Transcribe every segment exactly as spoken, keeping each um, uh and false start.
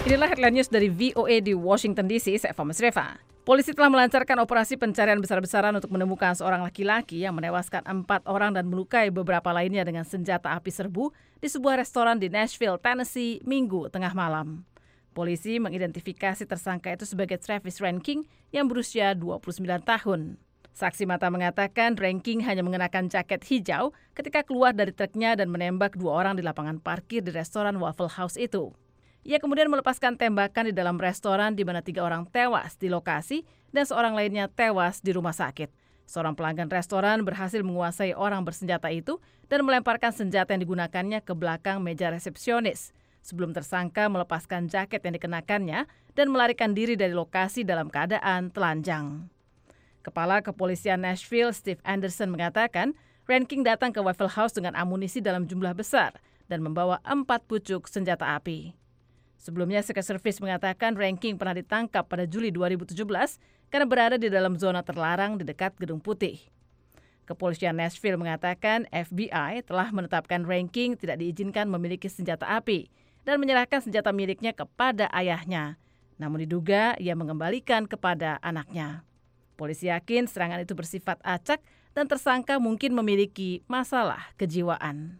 Inilah headline news dari V O A di Washington D C, saya Eva Masreva. Polisi telah melancarkan operasi pencarian besar-besaran untuk menemukan seorang laki-laki yang menewaskan empat orang dan melukai beberapa lainnya dengan senjata api serbu di sebuah restoran di Nashville, Tennessee, Minggu tengah malam. Polisi mengidentifikasi tersangka itu sebagai Travis Ranking yang berusia dua puluh sembilan tahun. Saksi mata mengatakan Ranking hanya mengenakan jaket hijau ketika keluar dari truknya dan menembak dua orang di lapangan parkir di restoran Waffle House itu. Ia kemudian melepaskan tembakan di dalam restoran di mana tiga orang tewas di lokasi dan seorang lainnya tewas di rumah sakit. Seorang pelanggan restoran berhasil menguasai orang bersenjata itu dan melemparkan senjata yang digunakannya ke belakang meja resepsionis sebelum tersangka melepaskan jaket yang dikenakannya dan melarikan diri dari lokasi dalam keadaan telanjang. Kepala Kepolisian Nashville, Steve Anderson, mengatakan Ranking datang ke Waffle House dengan amunisi dalam jumlah besar dan membawa empat pucuk senjata api. Sebelumnya, Secret Service mengatakan Ranking pernah ditangkap pada Juli dua ribu tujuh belas karena berada di dalam zona terlarang di dekat Gedung Putih. Kepolisian Nashville mengatakan F B I telah menetapkan Ranking tidak diizinkan memiliki senjata api dan menyerahkan senjata miliknya kepada ayahnya. Namun diduga ia mengembalikan kepada anaknya. Polisi yakin serangan itu bersifat acak dan tersangka mungkin memiliki masalah kejiwaan.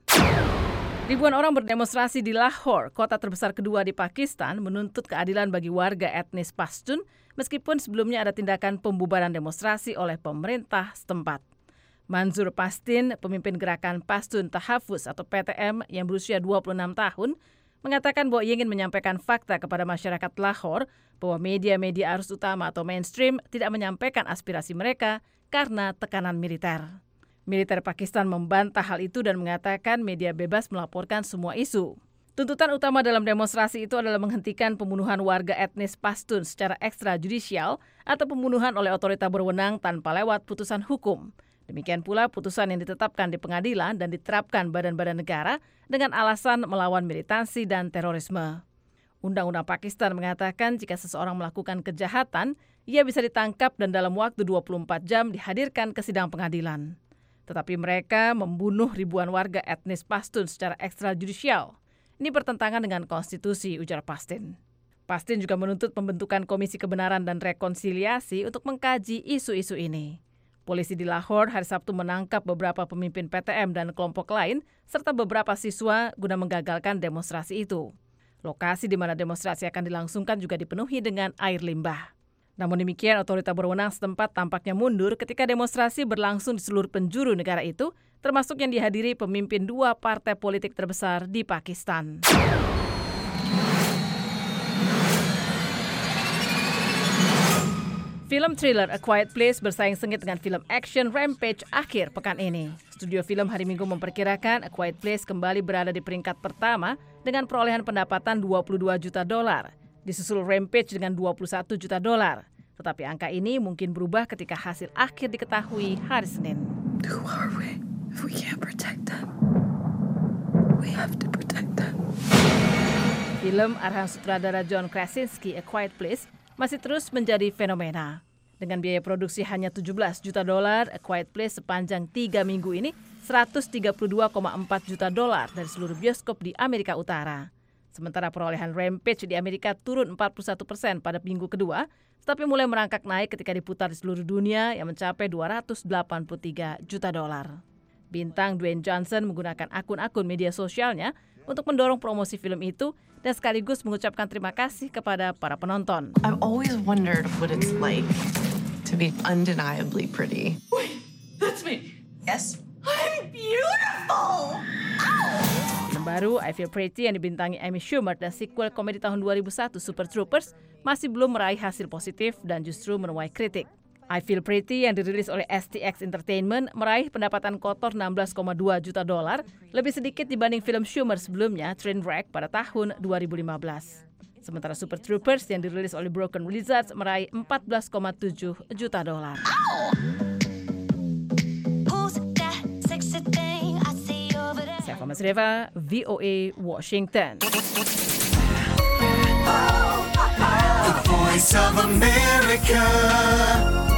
Ribuan orang berdemonstrasi di Lahore, kota terbesar kedua di Pakistan, menuntut keadilan bagi warga etnis Pashtun, meskipun sebelumnya ada tindakan pembubaran demonstrasi oleh pemerintah setempat. Manzur Pastin, pemimpin gerakan Pashtun Tahafuz atau P T M yang berusia dua puluh enam tahun, mengatakan bahwa ia ingin menyampaikan fakta kepada masyarakat Lahore bahwa media-media arus utama atau mainstream tidak menyampaikan aspirasi mereka karena tekanan militer. Militer Pakistan membantah hal itu dan mengatakan media bebas melaporkan semua isu. Tuntutan utama dalam demonstrasi itu adalah menghentikan pembunuhan warga etnis Pashtun secara ekstrajudisial atau pembunuhan oleh otoritas berwenang tanpa lewat putusan hukum. Demikian pula putusan yang ditetapkan di pengadilan dan diterapkan badan-badan negara dengan alasan melawan militansi dan terorisme. Undang-undang Pakistan mengatakan jika seseorang melakukan kejahatan, ia bisa ditangkap dan dalam waktu dua puluh empat jam dihadirkan ke sidang pengadilan. Tetapi mereka membunuh ribuan warga etnis Pashtun secara ekstrajudisial. Ini bertentangan dengan konstitusi, ujar Pastin. Pastin juga menuntut pembentukan Komisi Kebenaran dan Rekonsiliasi untuk mengkaji isu-isu ini. Polisi di Lahore hari Sabtu menangkap beberapa pemimpin P T M dan kelompok lain serta beberapa siswa guna menggagalkan demonstrasi itu. Lokasi di mana demonstrasi akan dilangsungkan juga dipenuhi dengan air limbah. Namun demikian, otoritas berwenang setempat tampaknya mundur ketika demonstrasi berlangsung di seluruh penjuru negara itu, termasuk yang dihadiri pemimpin dua partai politik terbesar di Pakistan. Film thriller A Quiet Place bersaing sengit dengan film action Rampage akhir pekan ini. Studio film hari Minggu memperkirakan A Quiet Place kembali berada di peringkat pertama dengan perolehan pendapatan dua puluh dua juta dolar. Disusul Rampage dengan dua puluh satu juta dolar. Tetapi angka ini mungkin berubah ketika hasil akhir diketahui hari Senin. Who are we if we can't protect them? We have to protect them. Film arahan sutradara John Krasinski, A Quiet Place, masih terus menjadi fenomena. Dengan biaya produksi hanya tujuh belas juta dolar, A Quiet Place sepanjang tiga minggu ini seratus tiga puluh dua koma empat juta dolar dari seluruh bioskop di Amerika Utara. Sementara perolehan Rampage di Amerika turun empat puluh satu persen pada minggu kedua, tetapi mulai merangkak naik ketika diputar di seluruh dunia yang mencapai dua ratus delapan puluh tiga juta dolar. Bintang Dwayne Johnson menggunakan akun-akun media sosialnya untuk mendorong promosi film itu dan sekaligus mengucapkan terima kasih kepada para penonton. I've always wondered what it's like to be undeniably pretty. Wait, that's me. Yes. I'm beautiful. Film baru I Feel Pretty yang dibintangi Amy Schumer dan sequel komedi tahun dua ribu satu Super Troopers masih belum meraih hasil positif dan justru menuai kritik. I Feel Pretty yang dirilis oleh S T X Entertainment meraih pendapatan kotor enam belas koma dua juta dolar, lebih sedikit dibanding film Schumer sebelumnya Trainwreck pada tahun dua ribu lima belas. Sementara Super Troopers yang dirilis oleh Broken Lizards meraih empat belas koma tujuh juta dolar. Saya Eva Masreva, V O A, Washington. The Voice of America.